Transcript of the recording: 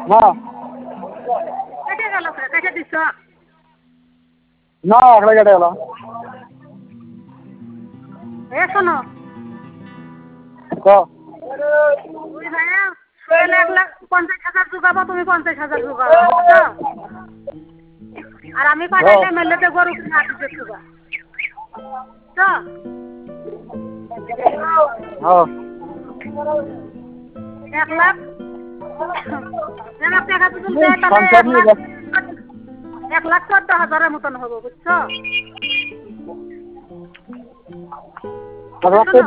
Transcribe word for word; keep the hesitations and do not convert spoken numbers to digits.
না কেটে গেল কেটে দিচ্ছ না একলা কেটে গেল এ শোনো ক ওই ভাইয়া সোহেল এক লাখ পঞ্চাশ হাজার ঢুকাবো তুমি পঞ্চাশ হাজার ঢুকাবো বুঝছো আর আমি পাঠাইলে মেলেতে গরু কিনে আসতে ঢুকা বুঝছো হ্যাঁ এক লাখ এক লাখ টাকা যদি দেয় তাহলে এক লাখ এক লাখ চোদ্দ হাজারের মতন হবো বুঝছো